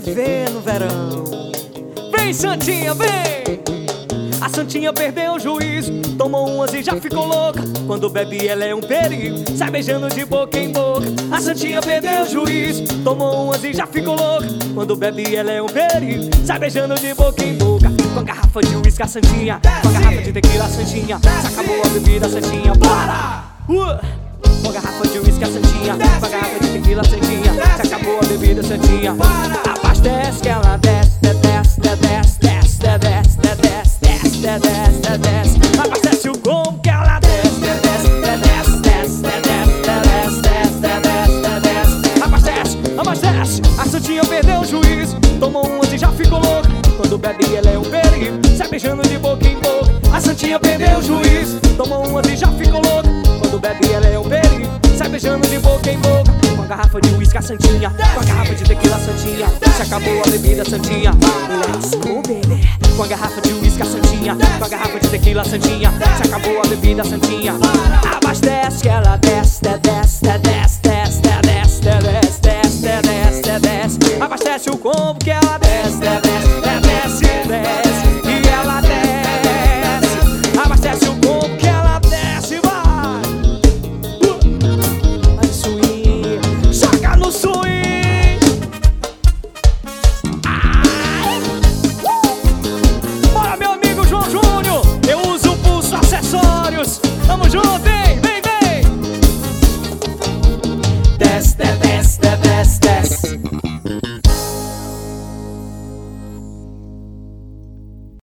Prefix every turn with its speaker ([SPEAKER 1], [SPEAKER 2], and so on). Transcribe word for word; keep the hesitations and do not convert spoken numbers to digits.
[SPEAKER 1] viver no verão. Vem, Santinha, vem! A Santinha perdeu o juízo, tomou umas e já ficou louca. Quando bebe ela é um perigo, sai beijando de boca em boca. A Santinha perdeu o juízo, tomou umas e já ficou louca. Quando bebe ela é um perigo, sai beijando de boca em boca. Com a garrafa de uísque a Santinha, com a garrafa de tequila a Santinha, se acabou a bebida a Santinha, bora! Uh! Com a garrafa de uísque a Santinha, com a garrafa de tequila a Santinha, se acabou a bebida a Santinha. Abastece que ela desce, desce, desce, desce, desce, desce, desce, desce, desce. Abastece o combo que ela desce, desce, desce, desce, desce, desce, desce, desce. Abastece, abastece. A Santinha perdeu o juízo, tomou umas e já ficou louca. Quando bebe ela é um perigo, sai beijando de boca em boca. A Santinha perdeu o juízo, tomou umas e já ficou louca. Quando bebe ela é um perigo, sai beijando de boca em boca. Com a garrafa de uísque a Santinha, com a garrafa de tequila a Santinha, se acabou a bebida Santinha. Let's go, baby. Com a garrafa de uísque a Santinha, com a garrafa de tequila a Santinha, se acabou a bebida Santinha. Abastece que ela desce, desce, desce, desce, desce, desce, desce, desce, desce. Abastece o combo que ela desce, desce.